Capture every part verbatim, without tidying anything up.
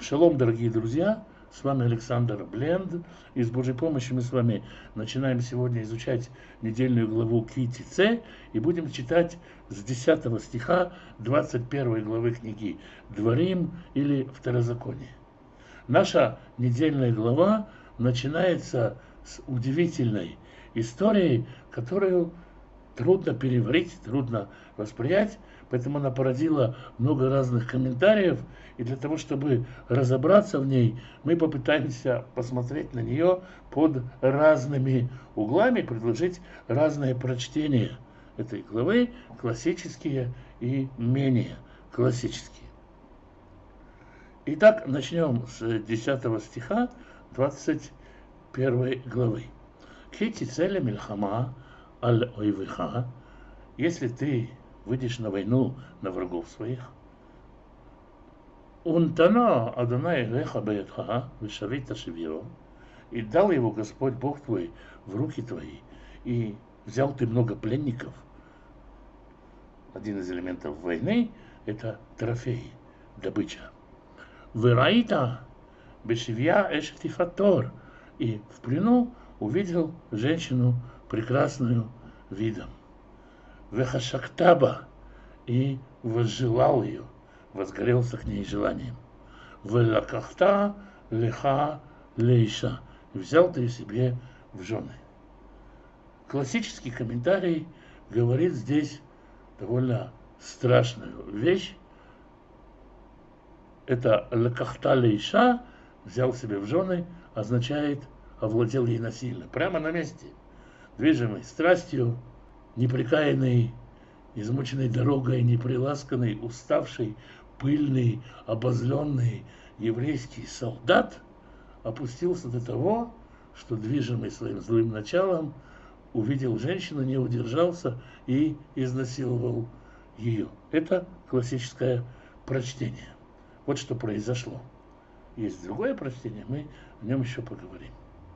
Шалом, дорогие друзья! С вами Александр Бленд. И с Божьей помощью мы с вами начинаем сегодня изучать недельную главу Ки Тице и будем читать с десятого стиха двадцать первой главы книги Дворим или Второзаконие. Наша недельная глава начинается с удивительной историей, которую трудно переварить, трудно воспринять, поэтому она породила много разных комментариев, и для того, чтобы разобраться в ней, мы попытаемся посмотреть на нее под разными углами, предложить разные прочтения этой главы, классические и менее классические. Итак, начнем с десятого стиха двадцать первой главы. «Ки тице мильхама аль ойвеха», если ты выйдешь на войну на врагов своих, «Унтана Адонай леха беядха вешавита шевиро», и дал его Господь Бог твой в руки твои, и взял ты много пленников. Один из элементов войны – это трофеи, добыча. «Вераита бешивья эштифатор», и в плену увидел женщину прекрасную видом. «Вехашактаба», и возжелал ее, возгорелся к ней желанием. «Велакахта леха лейша», взял ты себе в жены. Классический комментарий говорит здесь довольно страшную вещь. Это «лекахта лейша», взял себе в жены, означает овладел ей насильно, прямо на месте, движимый страстью, непрекаянный, измученный дорогой, неприласканный, уставший, пыльный, обозленный еврейский солдат опустился до того, что, движимый своим злым началом, увидел женщину, не удержался и изнасиловал ее. Это классическое прочтение. Вот что произошло. Есть другое прочтение, мы о нем еще поговорим.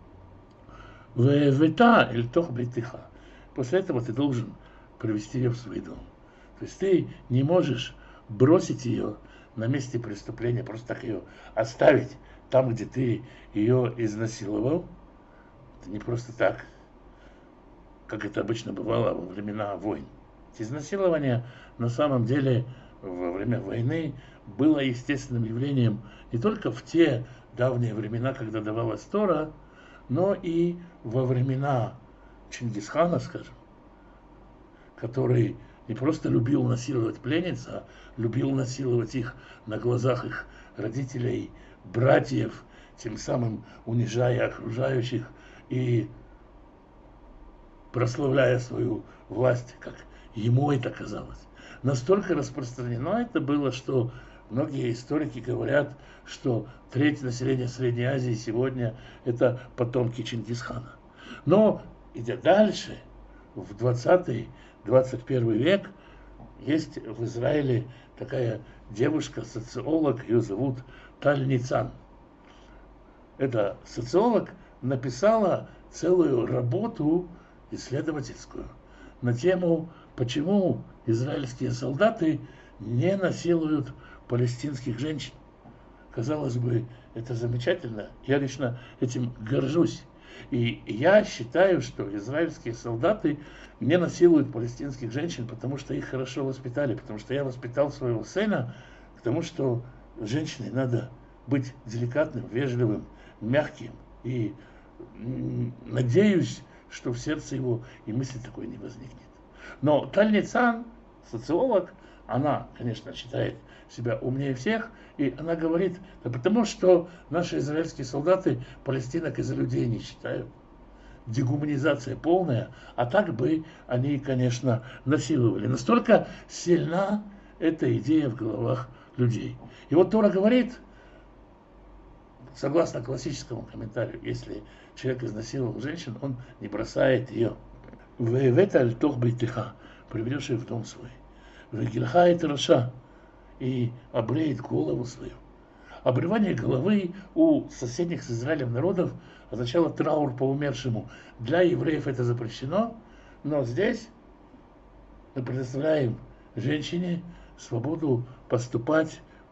«Вевета эль тох бейтиха». После этого ты должен привести ее в свой дом. То есть ты не можешь бросить ее на месте преступления, просто так ее оставить там, где ты ее изнасиловал. Это не просто так, как это обычно бывало во времена войн. Изнасилование на самом деле во время войны было естественным явлением не только в те давние времена, когда давалась Тора, но и во времена Чингисхана, скажем, который не просто любил насиловать пленниц, а любил насиловать их на глазах их родителей, братьев, тем самым унижая окружающих и прославляя свою власть, как ему это казалось. Настолько распространено это было, что многие историки говорят, что треть населения Средней Азии сегодня это потомки Чингисхана. Но, идя дальше, в двадцатый двадцать первый век есть в Израиле такая девушка, социолог, ее зовут Таль Ницан. Эта социолог написала целую работу исследовательскую на тему, почему израильские солдаты не насилуют палестинских женщин. Казалось бы, это замечательно. Я лично этим горжусь. И я считаю, что израильские солдаты не насилуют палестинских женщин, потому что их хорошо воспитали, потому что я воспитал своего сына к тому, что женщине надо быть деликатным, вежливым, мягким. И надеюсь, что в сердце его и мысли такой не возникнет. Но Таль Ницан, социолог, она, конечно, считает себя умнее всех, и она говорит, да потому что наши израильские солдаты палестинок из-за людей не считают. Дегуманизация полная, а так бы они, конечно, насиловали. Настолько сильна эта идея в головах людей. И вот Тора говорит, согласно классическому комментарию, если человек изнасиловал женщину, он не бросает ее. «Вевета аль тох бейтиха», приведешь ее в дом свой. «Вегильха эт раша», и обреет голову свою. Обрывание головы у соседних с Израилем народов означало траур по умершему. Для евреев это запрещено, но здесь мы предоставляем женщине свободу поступать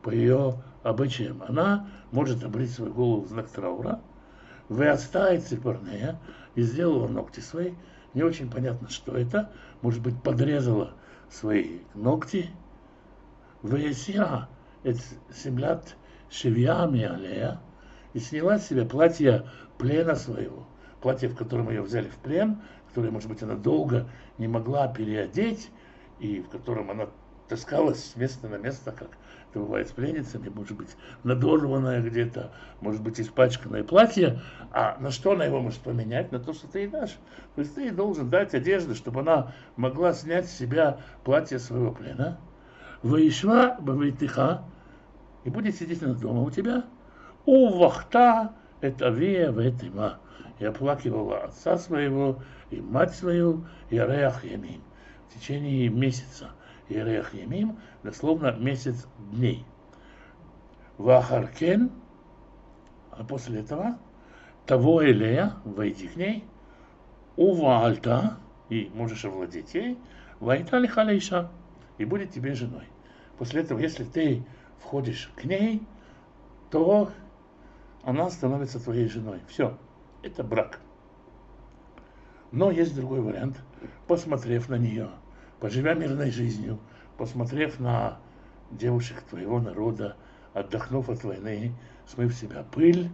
по ее обычаям. Она может обрить свою голову в знак траура, вы оставить цепорнея и сделала ногти свои. Не очень понятно, что это. Может быть, подрезала свои ногти. Веесира это семлят шевьями алея и сняла с себя платье плена своего, платье, в котором ее взяли в плен, которое, может быть, она долго не могла переодеть, и в котором она таскалась с места на место, как это бывает с пленницами, может быть, надорванное где-то, может быть, испачканное платье, а на что она его может поменять? На то, что ты ей дашь. То есть ты ей должен дать одежду, чтобы она могла снять с себя платье своего плена. Ваишва бавейтиха, и будет сидеть она дома у тебя. У вахта это авия вэтима, и оплакивала отца своего, и мать свою, и ареах ямим. В течение месяца. И ареах ямим, дословно месяц дней. Вахаркен, а после этого, того элея, войди к ней, уваальта, и можешь овладеть ей, вайта лихалейша, и будет тебе женой. После этого, если ты входишь к ней, то она становится твоей женой. Все, это брак. Но есть другой вариант. Посмотрев на нее, поживя мирной жизнью, посмотрев на девушек твоего народа, отдохнув от войны, смыв в себя пыль,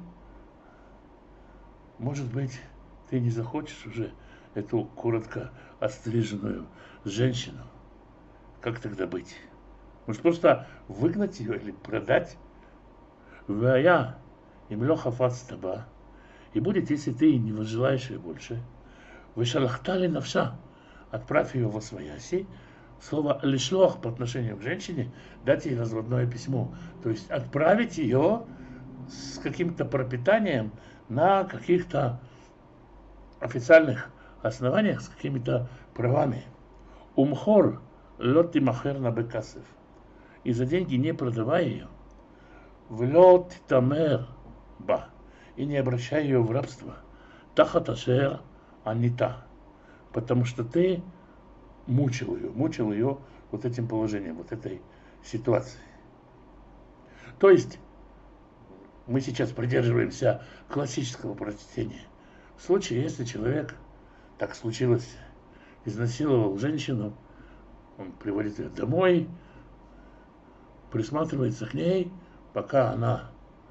может быть, ты не захочешь уже эту коротко остриженную женщину. Как тогда быть? Может, просто выгнать ее или продать? Вая им лохафат с таба. И будет, если ты не возжелаешь ее больше, вышалахтали навша, отправь ее во свояси. Слово лишлох по отношению к женщине, дать ей разводное письмо. То есть отправить ее с каким-то пропитанием на каких-то официальных основаниях, с какими-то правами. Умхор лот махер на бекасев. И за деньги не продавай ее. Влот тамер ба. И не обращай ее в рабство. Тахаташер анита. Потому что ты мучил ее, мучил ее вот этим положением, вот этой ситуацией. То есть мы сейчас придерживаемся классического прочтения. В случае, если человек, так случилось, изнасиловал женщину, он приводит ее домой, присматривается к ней, пока она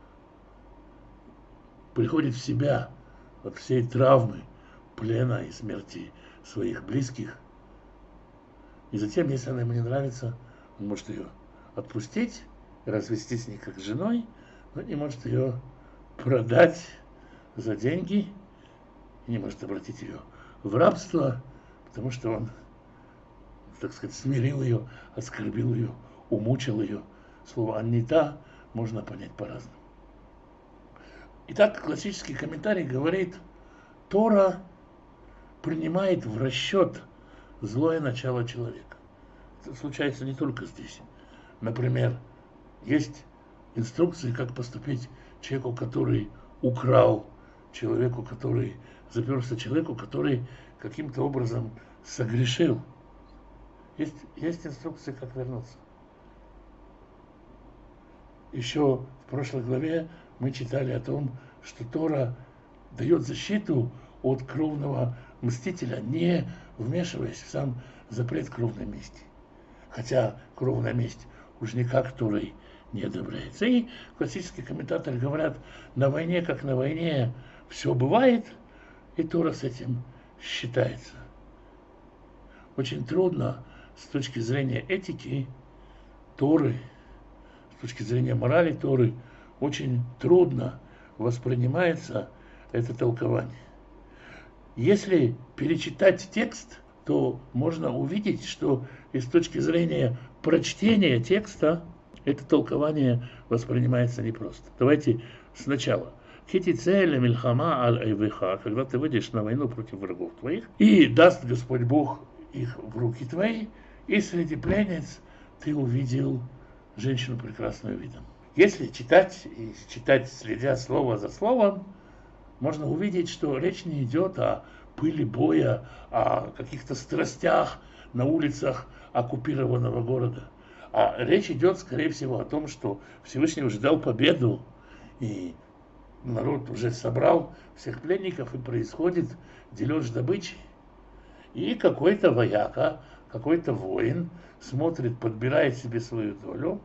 приходит в себя от всей травмы, плена и смерти своих близких. И затем, если она ему не нравится, он может ее отпустить, развестись с ней как с женой, но не может ее продать за деньги, и не может обратить ее в рабство, потому что он, так сказать, смирил ее, оскорбил ее, умучил ее. Слово «аннита» можно понять по-разному. Итак, классический комментарий говорит, Тора принимает в расчет злое начало человека. Это случается не только здесь. Например, есть инструкции, как поступить человеку, который украл, человеку, который заперся, человеку, который каким-то образом согрешил. Есть, есть инструкции, как вернуться. Еще в прошлой главе мы читали о том, что Тора дает защиту от кровного мстителя, не вмешиваясь в сам запрет кровной мести. Хотя кровная месть уж никак Торой не одобряется. И классические комментаторы говорят, на войне, как на войне, все бывает, и Тора с этим считается. Очень трудно с точки зрения этики Торы, с точки зрения морали Торы, очень трудно воспринимается это толкование. Если перечитать текст, то можно увидеть, что и с точки зрения прочтения текста это толкование воспринимается непросто. Давайте сначала. Хитицеля мильхама аль-айвиха, когда ты выйдешь на войну против врагов твоих, и даст Господь Бог их в руки твои, и среди пленниц ты увидел женщину прекрасную видом. Если читать, и читать, следя слово за словом, можно увидеть, что речь не идет о пыли боя, о каких-то страстях на улицах оккупированного города, А речь идет, скорее всего, о том, что Всевышний уже дал победу, и народ уже собрал всех пленников, и происходит дележ добычи. И какой-то вояка, какой-то воин смотрит, подбирает себе свою долю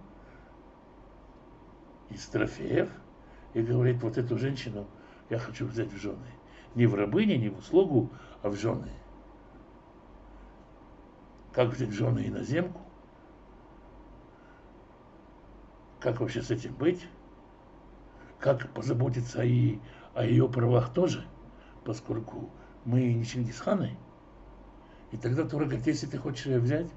из трофеев и говорит: вот эту женщину я хочу взять в жены. Не в рабыни, не в услугу, а в жены. Как взять в жены иноземку? Как вообще с этим быть? Как позаботиться и о ее правах тоже, поскольку мы не Чингисханы? И тогда Тора говорит: если ты хочешь ее взять,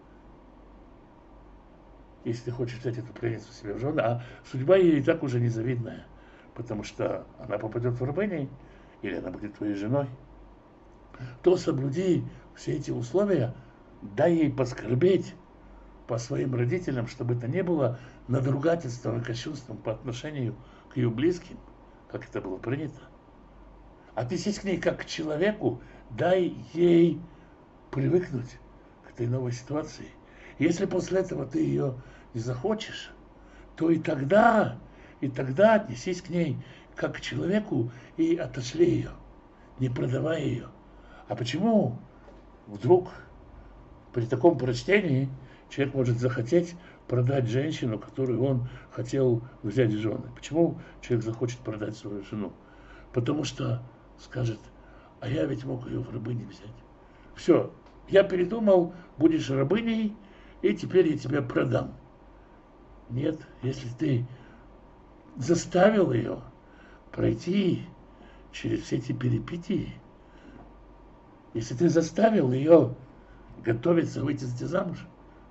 если ты хочешь взять эту пленницу себе в жены, а судьба ей и так уже незавидная, потому что она попадет в рабыни, или она будет твоей женой, то соблюди все эти условия, дай ей поскорбеть по своим родителям, чтобы это не было надругательством и кощунством по отношению к ее близким, как это было принято. Отнесись к ней как к человеку, дай ей привыкнуть к этой новой ситуации. Если после этого ты ее не захочешь, то и тогда, и тогда отнесись к ней как к человеку и отошли ее, не продавай ее. А почему вдруг при таком прочтении человек может захотеть продать женщину, которую он хотел взять в жены? Почему человек захочет продать свою жену? Потому что скажет: а я ведь мог ее в рабыни взять. Все, я передумал, будешь рабыней, и теперь я тебя продам. Нет, если ты заставил ее пройти через все эти перипетии, если ты заставил ее готовиться выйти за тебя замуж,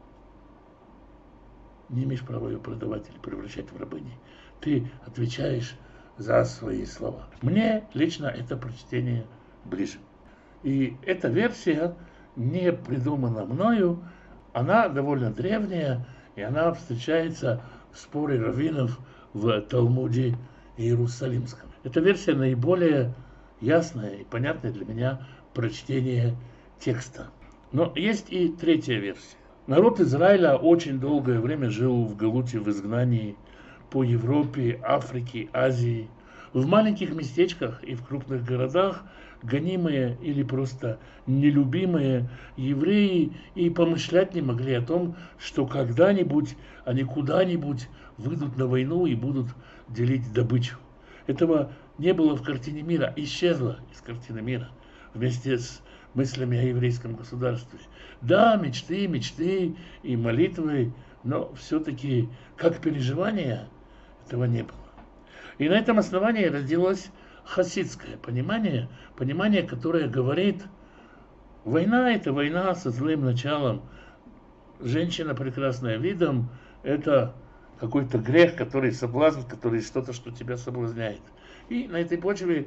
не имеешь права ее продавать или превращать в рабыни. Ты отвечаешь за свои слова. Мне лично это прочтение ближе. И эта версия не придумана мною, она довольно древняя, и она встречается в споре раввинов в Талмуде Иерусалимском. Эта версия наиболее ясная и понятная для меня прочтение текста. Но есть и третья версия. Народ Израиля очень долгое время жил в галуте, в изгнании по Европе, Африке, Азии. В маленьких местечках и в крупных городах гонимые или просто нелюбимые евреи и помышлять не могли о том, что когда-нибудь они куда-нибудь выйдут на войну и будут делить добычу. Этого не было в картине мира, исчезло из картины мира вместе с мыслями о еврейском государстве. Да, мечты, мечты и молитвы, но все-таки как переживания этого не было. И на этом основании родилось хасидское понимание, понимание, которое говорит: война – это война со злым началом. Женщина, прекрасная видом, это какой-то грех, который соблазн, который что-то, что тебя соблазняет. И на этой почве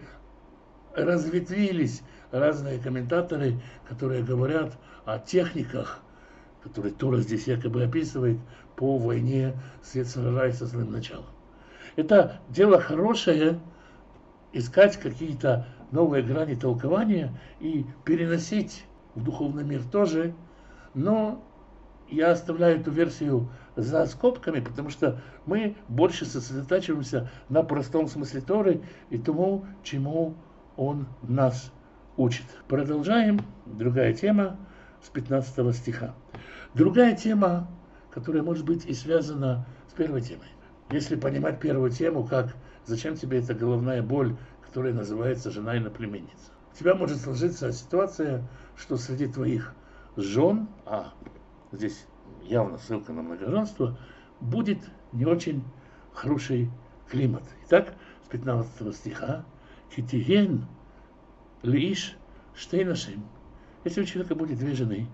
разветвились разные комментаторы, которые говорят о техниках, которые Тора здесь якобы описывает, по войне с Йецер ара и со злым началом. Это дело хорошее, искать какие-то новые грани толкования и переносить в духовный мир тоже, но я оставляю эту версию за скобками, потому что мы больше сосредотачиваемся на простом смысле Торы и тому, чему он нас учит. Продолжаем. Другая тема с пятнадцатого стиха. Другая тема, которая может быть и связана с первой темой. Если понимать первую тему, как зачем тебе эта головная боль, которая называется жена иноплеменница. У тебя может сложиться ситуация, что среди твоих жен, а здесь явно ссылка на многоженство, будет не очень хороший климат. Итак, с пятнадцатого стиха. Китиген лиш штейнашим. Если у человека будет две жены,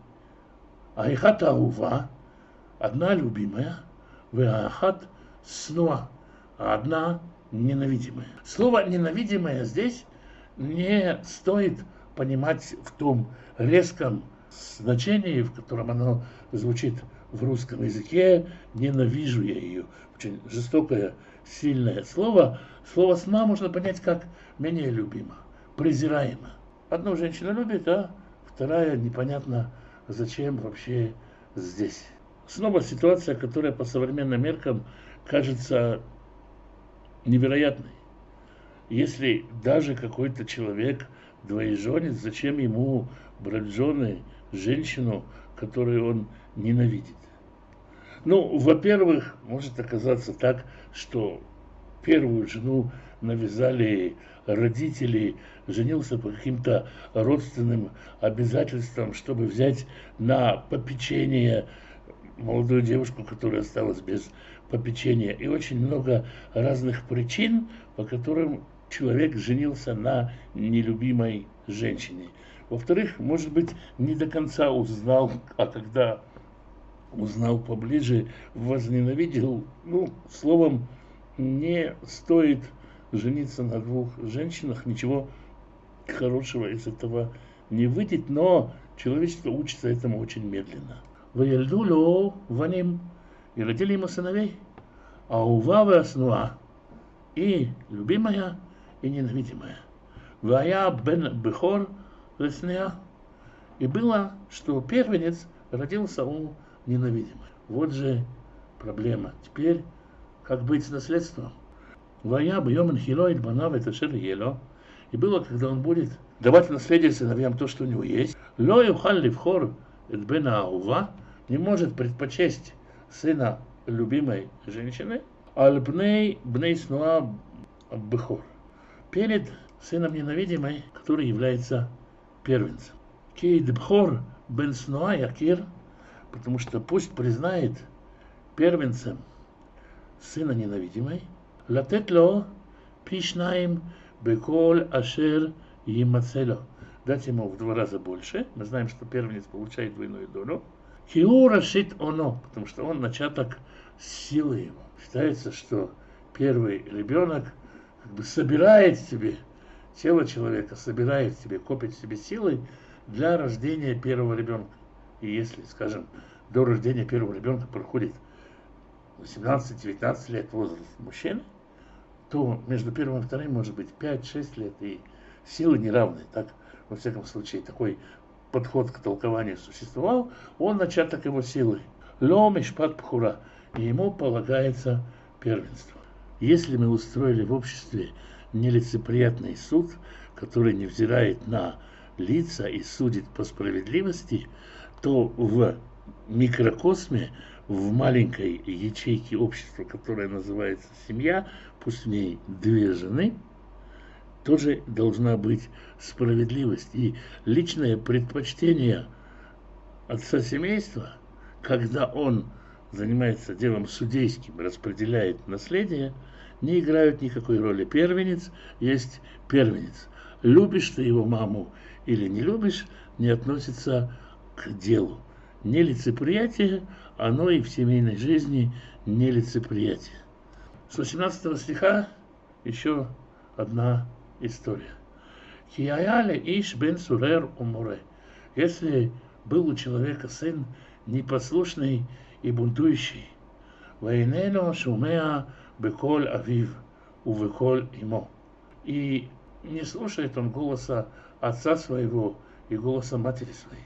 аихат аува, одна любимая, веахат снуа, а одна ненавидимая. Слово ненавидимая здесь не стоит понимать в том резком значении, в котором оно звучит в русском языке. Ненавижу я ее. Очень жестокое, сильное слово. Слово «сна» можно понять как менее любимо, презираемо. Одну женщину любит, а вторая непонятно зачем вообще здесь. Снова ситуация, которая по современным меркам кажется невероятной. Если даже какой-то человек двоеженец, зачем ему брать в жены женщину, которую он ненавидит? Ну, во-первых, может оказаться так, что первую жену навязали родители, женился по каким-то родственным обязательствам, чтобы взять на попечение молодую девушку, которая осталась без попечения. И очень много разных причин, по которым человек женился на нелюбимой женщине. Во-вторых, может быть, не до конца узнал, а когда узнал поближе, возненавидел. Ну, словом, не стоит жениться на двух женщинах, ничего хорошего из этого не выйдет, но человечество учится этому очень медленно. וילדו לו בנים, и родили ему сыновей, אהובה והשנואה, и любимая, и ненавидимая. והיה бен בכור ושנאה, и было, что первенец родился у ненавидимой. Вот же проблема. Теперь, как быть с наследством? והיה ביום הנחילו את בניו את אשר יהיה לו, и было, когда он будет давать наследие сыновьям то, что у него есть. לא יוכל לבחור את בן האהובה, не может предпочесть сына любимой женщины, аль бней бней снуа бехор, перед сыном ненавидимой, который является первенцем. Кейд бхор бен снуа якир, потому что пусть признает первенцем сына ненавидимой, латет ло пишнаим беколь ашер емацело, дать ему в два раза больше. Мы знаем, что первенец получает двойную долю. Хиура шит оно, потому что он начаток силы его. Считается, что первый ребенок как бы собирает в себе, тело человека собирает в себе, копит в себе силы для рождения первого ребенка. И если, скажем, до рождения первого ребенка проходит восемнадцать-девятнадцать лет возраст мужчины, то между первым и вторым может быть пять-шесть лет, и силы неравны. Так, во всяком случае, такой подход к толкованию существовал, он начаток его силы. Ло мишпат пхура, и ему полагается первенство. Если мы устроили в обществе нелицеприятный суд, который не взирает на лица и судит по справедливости, то в микрокосме, в маленькой ячейке общества, которая называется семья, пусть в ней две жены, тоже должна быть справедливость. И личное предпочтение отца семейства, когда он занимается делом судейским, распределяет наследие, не играют никакой роли. Первенец есть первенец. Любишь ты его маму или не любишь, не относится к делу. Нелицеприятие, оно и в семейной жизни нелицеприятие. С восемнадцатого стиха еще одна история. Хияяля иш бен сурер умуре. Если был у человека сын непослушный и бунтующий, ваинено шумеа беколь авив увеколь имо, и не слушает он голоса отца своего и голоса матери своей.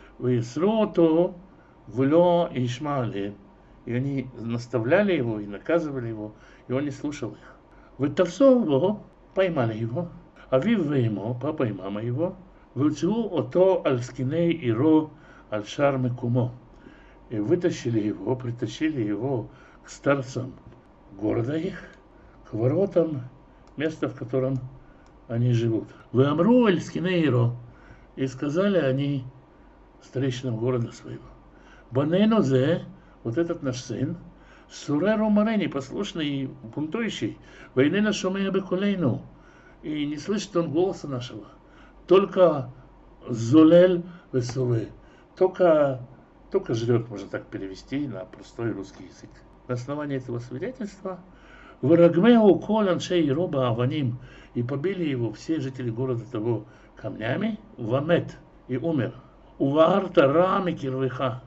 Висрото вло ишмали, и они наставляли его и наказывали его, и он не слушал их. Вытарсово поймали его, авив ему, папа и мама его, выцелу ото аль-скиней иро аль-шар мекумо, и вытащили его, притащили его к старцам города их, к воротам, места, в котором они живут. Вы амру аль-скиней иро, и сказали они старейшинам города своего: Банейно зе, вот этот наш сын, суреру маре, непослушный и бунтующий, войнена шумея бекулейну, и не слышит он голоса нашего, только золель весове, только, только жрет, можно так перевести на простой русский язык. На основании этого свидетельства вырагмеу кол аншей роба аваним, и побили его все жители города того камнями, вамет, и умер. Уварта рами кирвиха,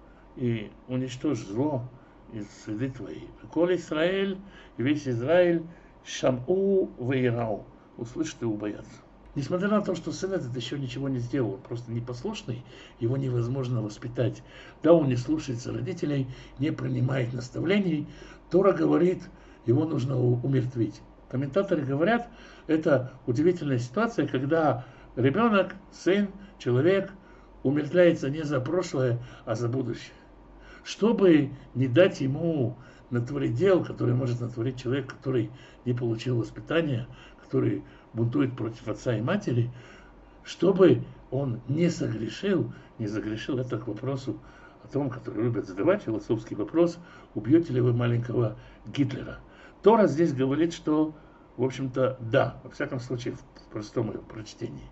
и уничтожь зло из среды твоей. Коль Израиль, и весь Израиль, шаму вейрау, услышат и убоятся. Несмотря на то, что сын этот еще ничего не сделал, он просто непослушный, его невозможно воспитать. Да, он не слушается родителей, не принимает наставлений. Тора говорит, его нужно умертвить. Комментаторы говорят, это удивительная ситуация, когда ребенок, сын, человек умертвляется не за прошлое, а за будущее. Чтобы не дать ему натворить дел, который может натворить человек, который не получил воспитания, который бунтует против отца и матери, чтобы он не согрешил, не загрешил, это к вопросу о том, который любят задавать, философский вопрос, убьете ли вы маленького Гитлера. Тора здесь говорит, что, в общем-то, да, во всяком случае, в простом ее прочтении.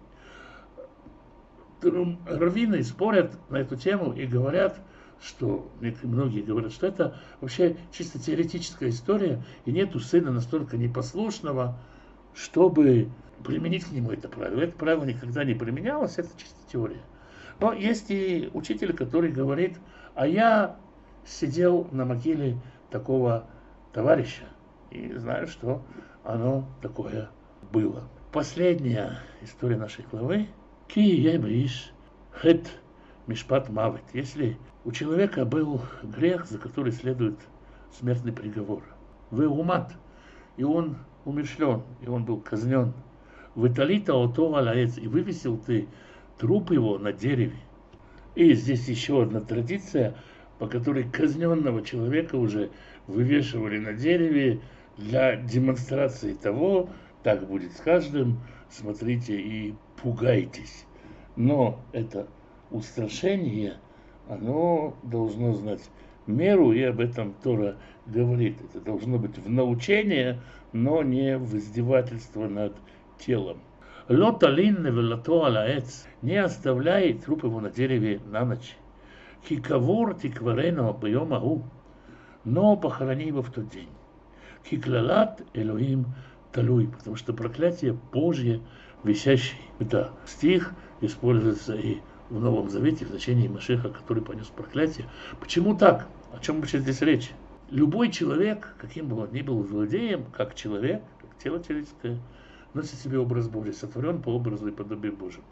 Раввины спорят на эту тему и говорят, что многие говорят, что это вообще чисто теоретическая история, и нету сына настолько непослушного, чтобы применить к нему это правило. Это правило никогда не применялось, это чисто теория. Но есть и учитель, который говорит, а я сидел на могиле такого товарища, и знаю, что оно такое было. Последняя история нашей главы. Ки ебиш хет мишпат мавет. Если у человека был грех, за который следует смертный приговор. Вы умат, и он умершлен, и он был казнен. Выталита ото алаец, и вывесил ты труп его на дереве. И здесь еще одна традиция, по которой казненного человека уже вывешивали на дереве для демонстрации того, так будет с каждым, смотрите и пугайтесь. Но это устрашение, оно должно знать меру, и об этом Тора говорит. Это должно быть в научение, но не в издевательство над телом. Лоталин невелато алаэц, не оставляй труп его на дереве на ночь. Кикавур тикварено бьемагу, но похорони его в тот день. Киклалат Элоим талуй, потому что проклятие Божье висящий. Это стих используется и в Новом Завете в значении Машеха, который понес проклятие. Почему так? О чем вообще здесь речь? Любой человек, каким бы он ни был злодеем, как человек, как тело человеческое, носит в себе образ Божий, сотворен по образу и подобию Божьему.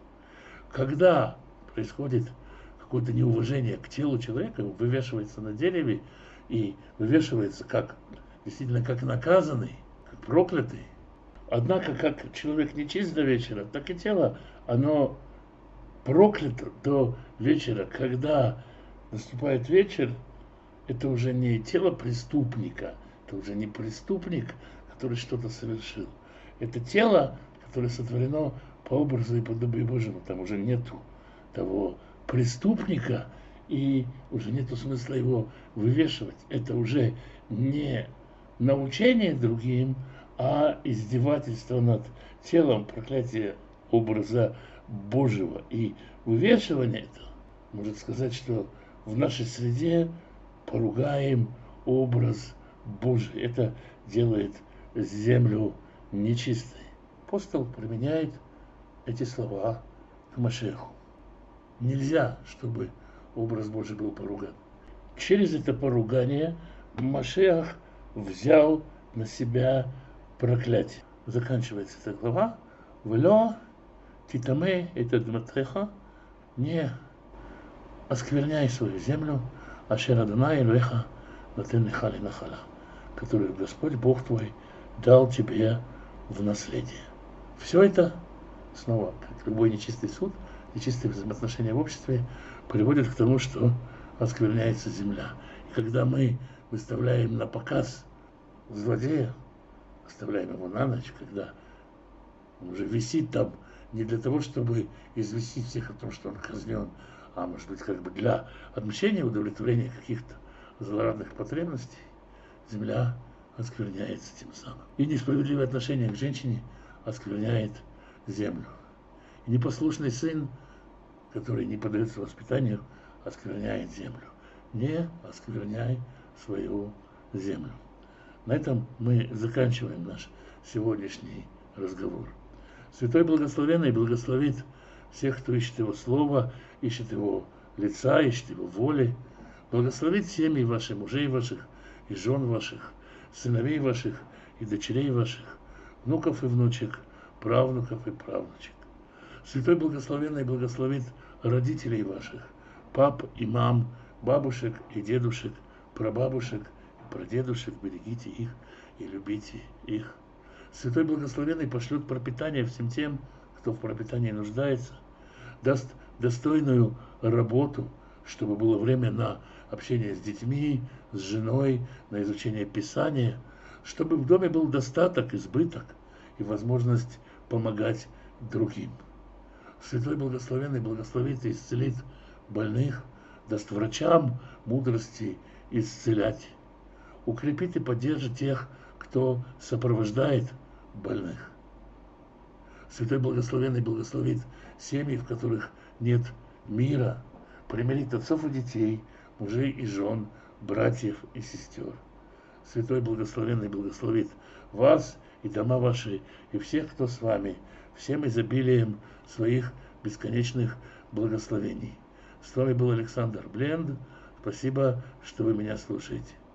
Когда происходит какое-то неуважение к телу человека, он вывешивается на дереве и вывешивается как, действительно как наказанный, как проклятый. Однако, как человек нечист до вечера, так и тело, оно проклято до вечера. Когда наступает вечер, это уже не тело преступника, это уже не преступник, который что-то совершил. Это тело, которое сотворено по образу и подобию Божьему. Там уже нету того преступника, и уже нету смысла его вывешивать. Это уже не научение другим, а издевательство над телом, проклятие образа Божьего. И вывешивание это может сказать, что в нашей среде поругаем образ Божий. Это делает землю нечистой. Апостол применяет эти слова к Машеху. Нельзя, чтобы образ Божий был поруган. Через это поругание Машех взял на себя проклятие. Заканчивается эта глава. Вело титаме это дматреха, не оскверняй свою землю, ашер Адонай Элоэха нотен леха ленахала, которую Господь Бог твой дал тебе в наследие. Все это, снова, как любой нечистый суд, нечистые взаимоотношения в обществе, приводит к тому, что оскверняется земля. И когда мы выставляем на показ злодея, оставляем его на ночь, когда он уже висит там не для того, чтобы известить всех о том, что он казнен, а может быть как бы для отмщения, удовлетворения каких-то злорадных потребностей, земля оскверняется тем самым. И несправедливое отношение к женщине оскверняет землю. И непослушный сын, который не поддается воспитанию, оскверняет землю. Не оскверняй свою землю. На этом мы заканчиваем наш сегодняшний разговор. Святой Благословенный благословит всех, кто ищет Его Слова, ищет Его лица, ищет Его воли. Благословит семьи ваших, мужей ваших и жен ваших, сыновей ваших и дочерей ваших, внуков и внучек, правнуков и правнучек. Святой Благословенный благословит родителей ваших, пап и мам, бабушек и дедушек, прабабушек и прадедушек, берегите их и любите их. Святой Благословенный пошлет пропитание всем тем, кто в пропитании нуждается, даст достойную работу, чтобы было время на общение с детьми, с женой, на изучение Писания, чтобы в доме был достаток, избыток и возможность помогать другим. Святой Благословенный благословит и исцелит больных, даст врачам мудрости исцелять, укрепит и поддержит тех, кто сопровождает больных. Святой Благословенный благословит семьи, в которых нет мира, примирит отцов и детей, мужей и жен, братьев и сестер. Святой Благословенный благословит вас и дома ваши, и всех, кто с вами, всем изобилием своих бесконечных благословений. С вами был Александр Бленд. Спасибо, что вы меня слушаете.